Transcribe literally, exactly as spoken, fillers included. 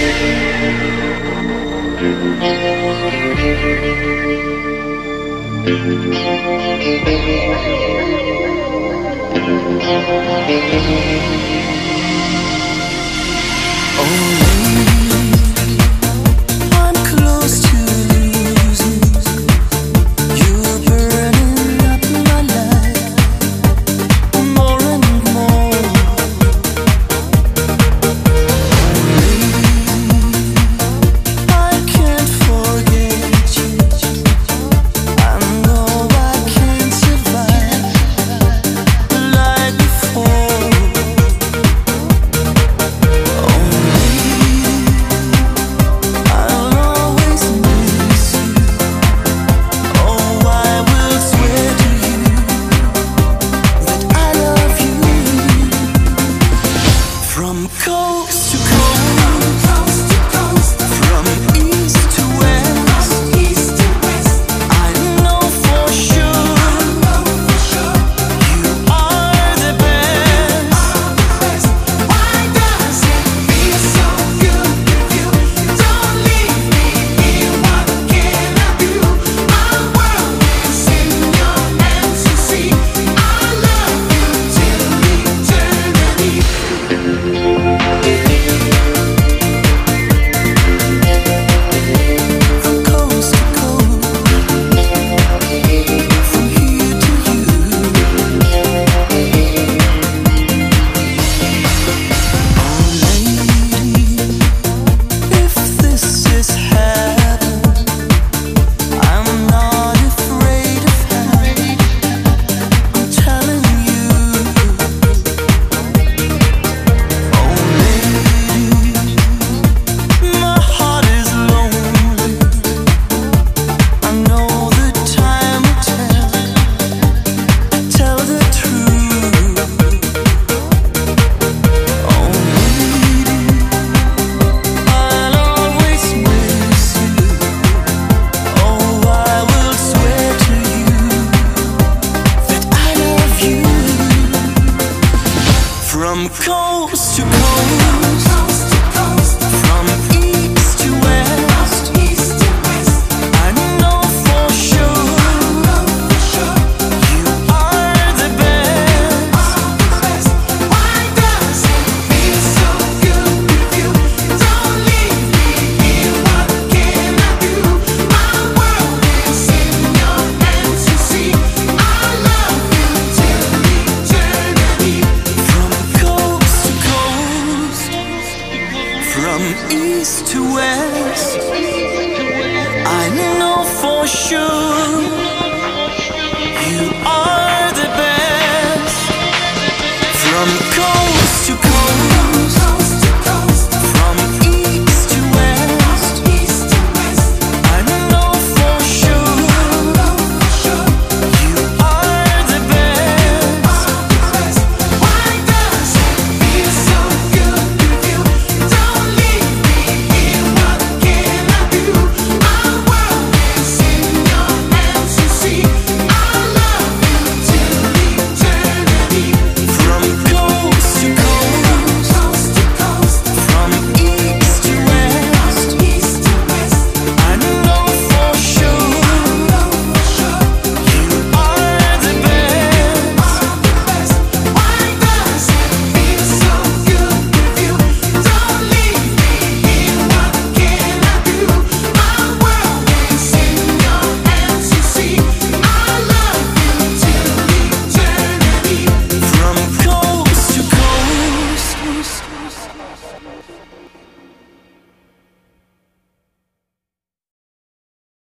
From coast to coast, from east to west, I know for sure you are the best. Why does it feel so good with you? Don't leave me here, what can I do? My world is in your hands, you see. I love you till eternity. From east to west, I know for sure